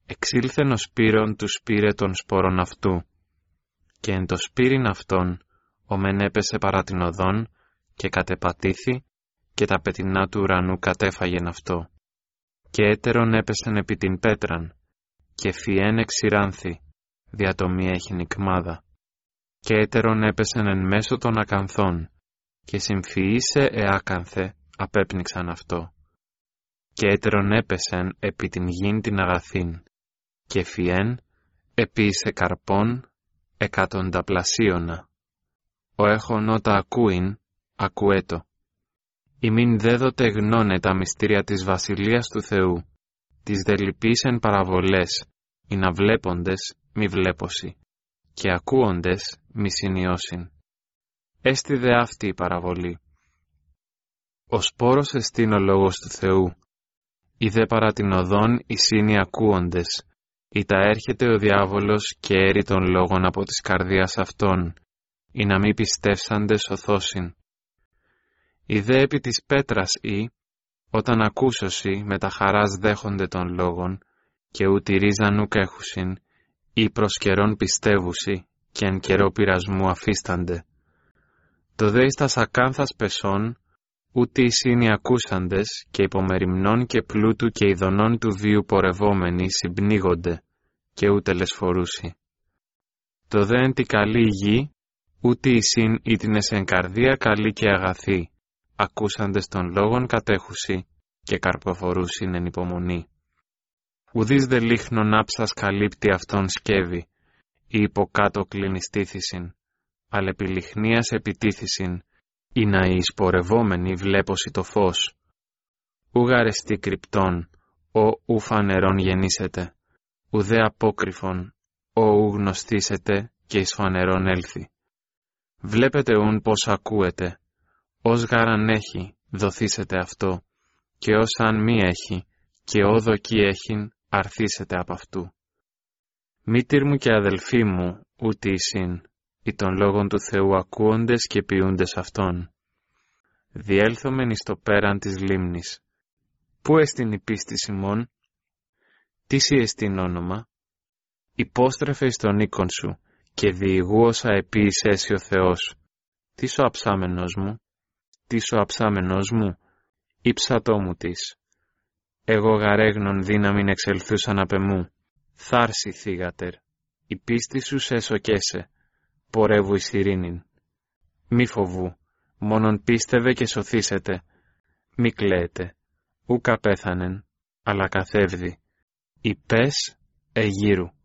εξήλθεν ο σπύρον του σπήρε των σπόρων αυτού, και εν το σπύριν αυτόν, ο μεν έπεσε παρά την οδόν, και κατεπατήθη, και τα πετεινά του ουρανού κατέφαγεν αυτό. Και έτερον έπεσεν επί την πέτραν, και φιέν εξηράνθη, δια το μη έχει νικμάδα. Και έτερον έπεσεν εν μέσω των ακανθών, και συμφυήσε εάκανθε, απέπνιξαν αυτό. Και έτερον έπεσεν επί την γην την αγαθήν, και φιέν επίησε καρπών εκατονταπλασίωνα. Ο έχων ότα ακούειν, ακουέτο. Ημίν δέδοτε γνώνε τα μυστήρια της βασιλείας του Θεού, τις δε λυπήσεν παραβολές, ή να βλέποντες μη βλέπωσι, και ακούοντες μη συνειώσιν. Έστι δε αυτή η παραβολή. Ο σπόρος εστίν ο λόγος του Θεού, ή δε παρά την οδόν εισήν οι ακούοντες, ή τα έρχεται ο διάβολος και έρει των λόγων από της καρδίας αυτών, ή να μη πιστεύσαντες σωθώσιν. Η δε επί της πέτρας ή, όταν ακούσωσι με τα χαράς δέχονται των λόγων, και ούτι ρίζαν ουκ έχουσιν, ή προς καιρόν πιστεύουσι, και εν καιρό πειρασμού αφίστανται. Το δε εις τας ακάνθας πεσών, ούτι εισήν οι ακούσαντες, και υπομεριμνών και πλούτου και ειδονών του βίου πορευόμενοι συμπνίγονται, και ούτε λεσφορούσι. Το δε εν τη καλή γη, ούτι εισήν ήτινες εν καρδία καλή και αγαθή, ακούσαντες των λόγων κατέχουσι, και καρποφορούσιν εν υπομονή. Ουδείς δε λίχνον άψας καλύπτει αυτόν σκεύη, ή υποκάτω κλινιστήθησιν, αλλά επί λιχνίας επιτίθησιν, ή να οι εισπορευόμενοι βλέπωσι το φως. Ου γαρεστή κρυπτόν, ου φανερόν γεννήσετε, ουδέ απόκρυφον, ου γνωστήσετε και εις φανερόν έλθει. Βλέπετε ούν πως ακούετε, ως γάραν έχει, δοθήσετε αυτό, και ως αν μη έχει, και όδοκι έχειν, αρθήσετε απ' αυτού. Μήτηρ μου και αδελφοί μου, ούτι εισήν, ή των λόγων του Θεού ακούοντες και ποιούντες αυτόν. Διέλθομεν εις το πέραν της λίμνης. Πού εστιν η πίστη ημών? Τι σοι εστιν όνομα? Υπόστρεφε εις τον οίκον σου, και διηγού όσα επίησέσαι ο Θεός. Τι σου αψάμενος μου? Τι σου αψάμενος μου? Ήψατό μου της. Εγώ γαρέγνων δύναμην εξελθούσαν απ' εμού. Θάρση θύγατερ, η πίστη σου σε σοκέσε, πορεύου εις ειρήνην. Μη φοβού, μόνον πίστευε και σωθήσετε. Μη κλαίετε, ούκα πέθανεν, αλλά καθεύδει. Υπές εγύρου.